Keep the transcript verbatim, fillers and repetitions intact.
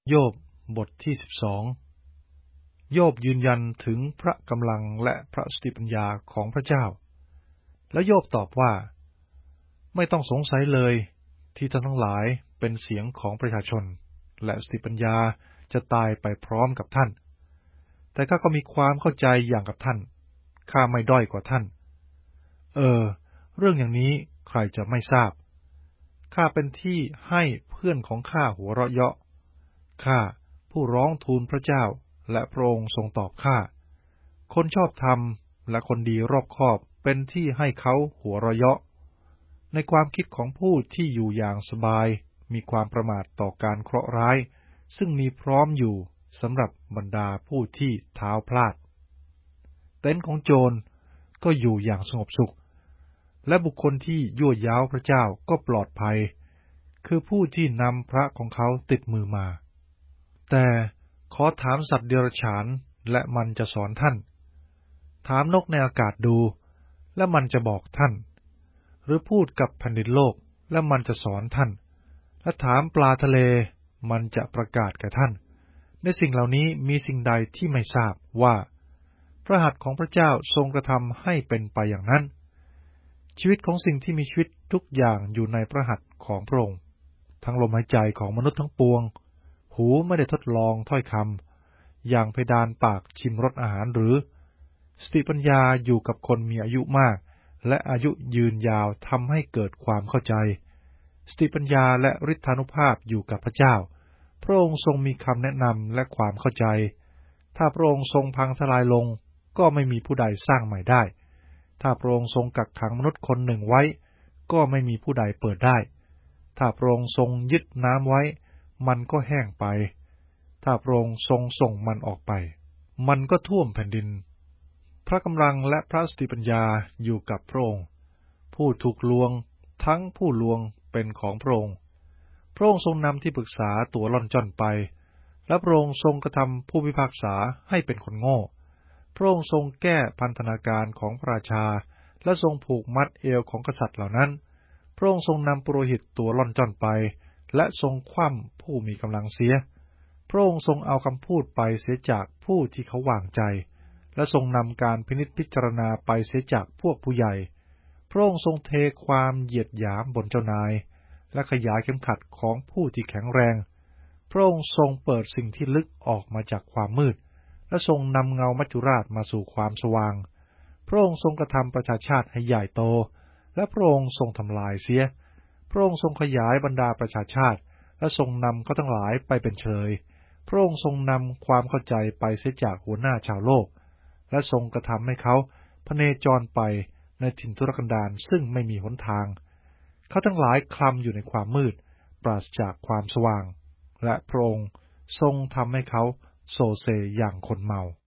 โยบบทที่สิบสองโยบยืนยันถึงพระกำลังและพระสติปัญญาของพระเจ้าแล้วโยบตอบว่าไม่ต้องสงสัยเลยที่ท่านทั้งหลายเป็นเสียงของประชาชนและสติปัญญาจะตายไปพร้อมกับท่านแต่ข้าก็มีความเข้าใจอย่างกับท่านข้าไม่ด้อยกว่าท่านเออเรื่องอย่างนี้ใครจะไม่ทราบข้าเป็นที่ให้เพื่อนของข้าหัวเราะเยาะข้าผู้ร้องทูลพระเจ้าและพระองค์ทรงตอบข้าคนชอบธรรมและคนดีรอบคอบเป็นที่ให้เขาหัวเราะเยาะในความคิดของผู้ที่อยู่อย่างสบายมีความประมาทต่อการเคราะห์ร้ายซึ่งมีพร้อมอยู่สำหรับบรรดาผู้ที่เท้าพลาดเต็นท์ของโจรก็อยู่อย่างสงบสุขและบุคคลที่ยั่วย้าวพระเจ้าก็ปลอดภัยคือผู้ที่นำพระของเขาติดมือมาแต่ขอถามสัตว์เดรัจฉานและมันจะสอนท่านถามนกในอากาศดูและมันจะบอกท่านหรือพูดกับแผ่นดินโลกและมันจะสอนท่านและถามปลาทะเลมันจะประกาศแก่ท่านในสิ่งเหล่านี้มีสิ่งใดที่ไม่ทราบว่าพระหัตถ์ของพระเจ้าทรงกระทำให้เป็นไปอย่างนั้นชีวิตของสิ่งที่มีชีวิตทุกอย่างอยู่ในพระหัตถ์ของพระองค์ทั้งลมหายใจของมนุษย์ทั้งปวงหูไม่ได้ทดลองถ้อยคำอย่างเพดานปากชิมรสอาหารหรือสติปัญญาอยู่กับคนมีอายุมากและอายุยืนยาวทำให้เกิดความเข้าใจสติปัญญาและฤทธานุภาพอยู่กับพระเจ้าพระองค์ทรงมีคำแนะนำและความเข้าใจถ้าพระองค์ทรงพังทลายลงก็ไม่มีผู้ใดสร้างใหม่ได้ถ้าพระองค์ทรงกักขังมนุษย์คนหนึ่งไว้ก็ไม่มีผู้ใดเปิดได้ถ้าพระองค์ทรงยึดน้ำไว้มันก็แห้งไปถ้าพระองค์ทรงส่งมันออกไปมันก็ท่วมแผ่นดินพระกำลังและพระสติปัญญาอยู่กับพระองค์ผู้ถูกลวงทั้งผู้ลวงเป็นของพระองค์พระองค์ทรงนำที่ปรึกษาตัวล่อนจ้อนไปและพระองค์ทรงกระทำผู้พิพากษาให้เป็นคนโง่พระองค์ทรงแก้พันธนาการของพระราชาและทรงผูกมัดเอวของกษัตริย์เหล่านั้นพระองค์ทรงนำปุโรหิตตัวล่อนจ้อนไปและทรงคว่ำผู้มีกำลังเสียพระองค์ทรงเอาคำพูดไปเสียจากผู้ที่เขาวางใจและทรงนำการพินิจพิจารณาไปเสียจากพวกผู้ใหญ่พระองค์ทรงเทความเหยียดหยามบนเจ้านายและขยายเข็มขัดของผู้ที่แข็งแรงพระองค์ทรงเปิดสิ่งที่ลึกออกมาจากความมืดและทรงนำเงามัจจุราชมาสู่ความสว่างพระองค์ทรงกระทำประชาชาติให้ใหญ่โตและพระองค์ทรงทำลายเสียพระองค์ทรงขยายบรรดาประชาชาติและทรงนำเขาทั้งหลายไปเป็นเฉลยพระองค์ทรงนำความเข้าใจไปเสียจากหัวหน้าชาวโลกและทรงกระทำให้เขาพเนจรไปในถิ่นทุรกันดารซึ่งไม่มีหนทางเขาทั้งหลายคลำอยู่ในความมืดปราศจากความสว่างและพระองค์ทรงทำให้เขาโซเซอย่างคนเมา